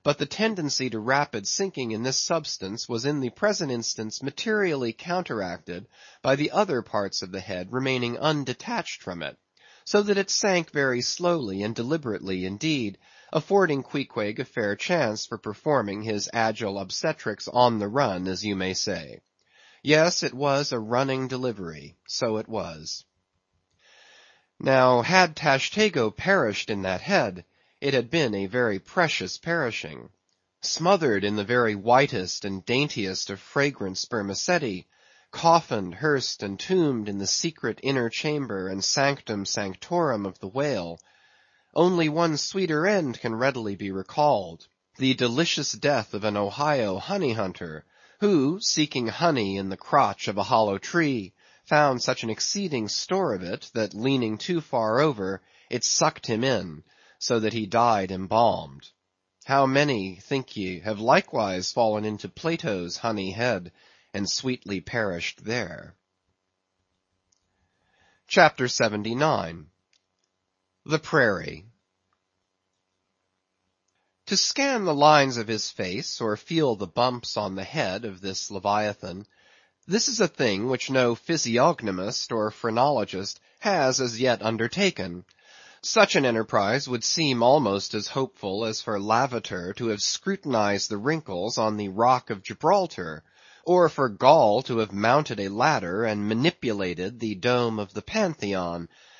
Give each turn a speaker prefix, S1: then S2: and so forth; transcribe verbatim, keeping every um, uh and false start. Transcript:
S1: but the tendency to rapid sinking in this substance was in the present instance materially counteracted by the other parts of the head remaining undetached from it, so that it sank very slowly and deliberately indeed, affording Queequeg a fair chance for performing his agile obstetrics on the run, as you may say. Yes, it was a running delivery, so it was. Now, had Tashtego perished in that head, it had been a very precious perishing. Smothered in the very whitest and daintiest of fragrant spermaceti, coffined, hearsed, and tombed in the secret inner chamber and sanctum sanctorum of the whale, only one sweeter end can readily be recalled, the delicious death of an Ohio honey hunter, who, seeking honey in the crotch of a hollow tree, found such an exceeding store of it, that leaning too far over, it sucked him in, so that he died embalmed. How many, think ye, have likewise fallen into Plato's honey head, and sweetly perished there? Chapter seventy-nine. The Prairie. To scan the lines of his face, or feel the bumps on the head of this Leviathan, this is a thing which no physiognomist or phrenologist has as yet undertaken. Such an enterprise would seem almost as hopeful as for Lavater to have scrutinized the wrinkles on the rock of Gibraltar, or for Gall to have mounted a ladder and manipulated the dome of the Pantheon,